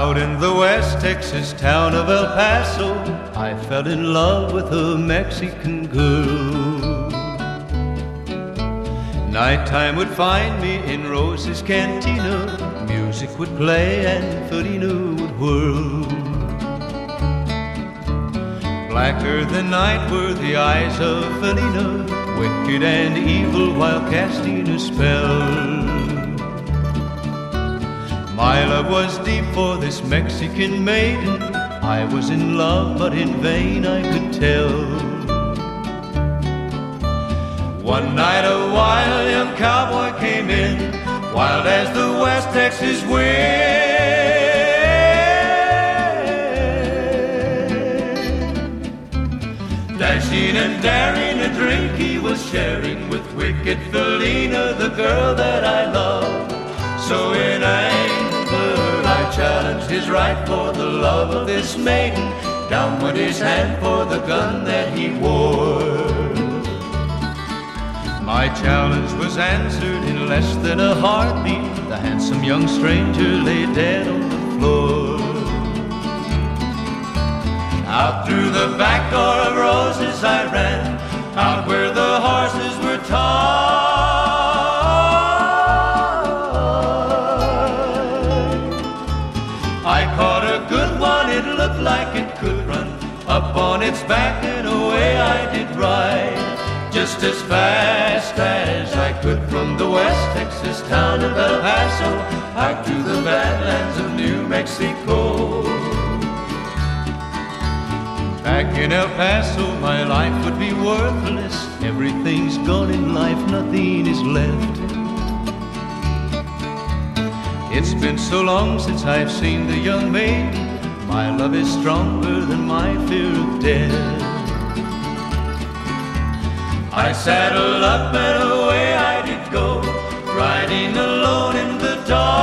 Out in the West Texas town of El Paso, I fell in love with a Mexican girl. Nighttime would find me in Rose's Cantina. Music would play and Felina would whirl. Blacker than night were the eyes of Felina, wicked and evil while casting a spell. My love was deep for this Mexican maiden. I was in love, but in vain I could tell. One night a wild young cowboy came in, wild as the West Texas wind. Dashing and daring, a drink he was sharing with wicked Felina, the girl that I loved. So in anger I challenged his right for the love of this maiden. Down went his hand for the gun that he wore. My challenge was answered in less than a heartbeat. The handsome young stranger lay dead on the floor. Out through the back door of Roses I ran, out where the horses were tied. I caught a good one, it looked like it could run. Up on its back and away I did ride, just as fast as I could from the West Texas town of El Paso out to the badlands of New Mexico. Back in El Paso my life would be worthless. Everything's gone in life, nothing is left. It's been so long since I've seen the young maiden. My love is stronger than my fear of death. I saddled up and away I did go, riding alone in the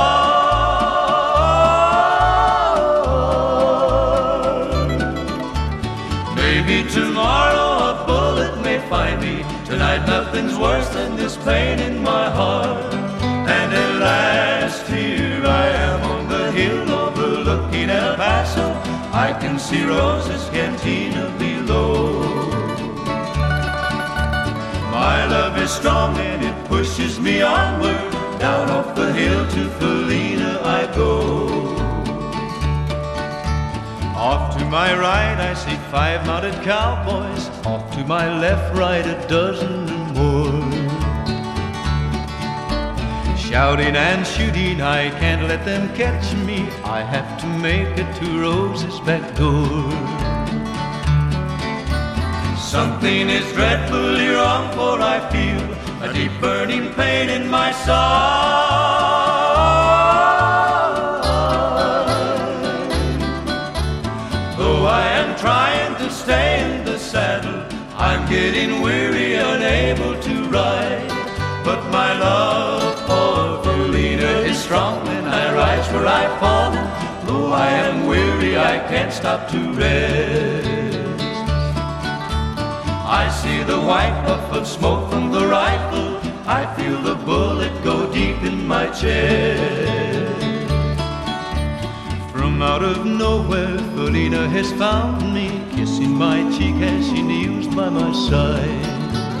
dark. Maybe tomorrow a bullet may find me. Tonight nothing's worse than this pain in my heart. And at last here I am on the hill overlooking El Paso. I can see Rose's Cantina below. My love is strong and it pushes me onward. Down off the hill to Felina I go. Off to my right I see 5 mounted cowboys. Off to my left, right, a dozen or more. Shouting and shooting, I can't let them catch me. I have to make it to Rose's back door. Something is dreadfully wrong, for I feel a deep burning pain in my side. Though I am trying to stay in the saddle, I'm getting weary, unable to ride. But my love for Felina is strong, and I rise where I've fallen. Though I am weary, I can't stop to rest. I see the white puff of smoke from the rifle. I feel the bullet go deep in my chest. From out of nowhere, Felina has found me, kissing my cheek as she kneels by my side.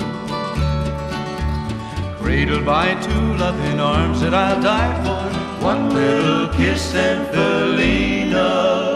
Cradled by 2 loving arms that I'll die for, one little kiss and Felina